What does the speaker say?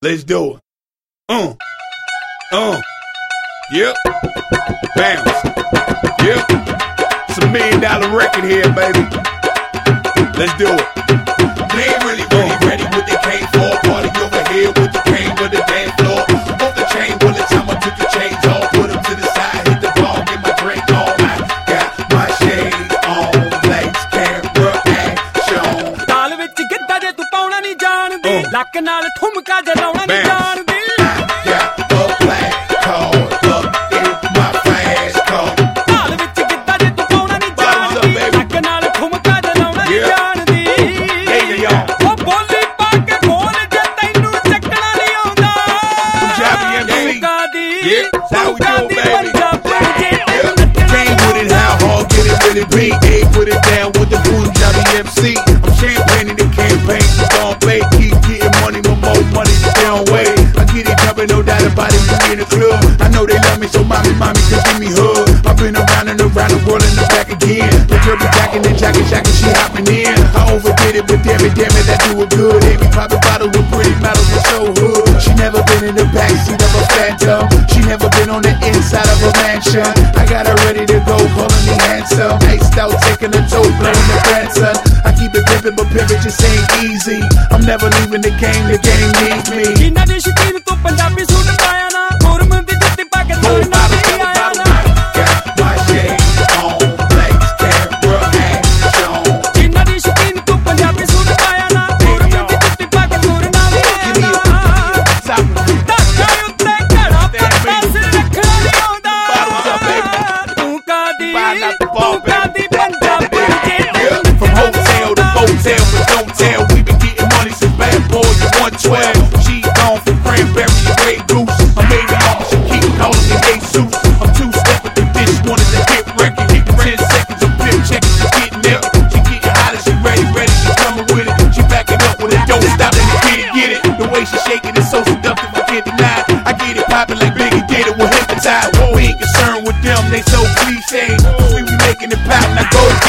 Let's do it. Yep. Bounce. Yep. It's $1 million record here, baby. Let's do it. They ain't really ready what they came for. Party over here with the pain with the dance floor. Off the chain bullets, I'ma took the chains off. Put them to the side, hit the ball, get my drink on. I got my shades on. Lights, camera, action. ਤਾਲ ਵਿੱਚ ਗਿੱਧਾ ਜੇ ਤੂੰ ਪਾਉਣਾ ਨਹੀਂ ਜਾਣਦੀ ਲੱਕ ਨਾਲ ਠੁਮਕਾ ਜਲਾਉਣਾ ਨਹੀਂ ਜਾਣਦੀ Ain't put it down with the Punjabi MC. I'm champagning the campaign, so don't play. Keep getting money, more money the down way. I get it jumping, no doubt about it. We in the club. I know they love me, so mommy, just give me hug. I've been around and around the world and the back again. The girl be jacking and jacking, she hopping in. I overdid it, but damn it, I do it good. Amy popping bottles with pretty models, with so hood. She never been in the backseat of a Phantom. She never been on the inside of a mansion. I got her ready to go, calling me handsome. Iced out, taking a tote, blowing the grandson. I keep it pimpin', but pimpin' just ain't easy. I'm never leaving the game needs me. ਜਿਨ੍ਹਾਂ ਦੀ ਸ਼ਕੀਨ ਤੋਂ Punjabi suit ਪਾਇਆ ਨਾ ਮੁਰਮ ਦੀ ਜੁੱਤੀ ਪਾ ਕੇ ਤੋੜਨਾ ਨਹੀਂ ਆਇਆ ਨਾ my shades on, lights, camera, action. ਜਿਨ੍ਹਾਂ ਦੀ ਸ਼ਕੀਨ ਤੋਂ ਪੰਜਾਬੀ ਸੂਟ ਪਾਇਆ ਨਾ ਮੁਰਮ ਦੀ ਜੁੱਤੀ ਪਾ ਕੇ ਤੋੜਨਾ ਨਹੀਂ ਆਇਆ ਨਾ ਧੱਕਾ ਉੱਤੇ ਘੜਾ ਪੱਤਾ ਸਿਰ ਰੱਖਣਾ ਨਹੀਂ ਆਉਂਦਾ ਤੂੰ ਕਾਦੀ Punjabi From hotel to motel, but don't tell. We been getting money since Bad Boy to 112. She gone from Cranberry to Grey Goose. My baby mama, she keep calling me Jesus. I'm two-stepping through this, wanted to hit record. Hit 10 seconds of pimp checking, she getting naked. She getting hot and she ready, she coming with it. She backing up when it don't stop, and get it. The way she shaking is so seductive, I can't deny it. I get it popping like Biggie did it with Hypnotize. We ain't concerned with them, they so cliche. We making it pop, now go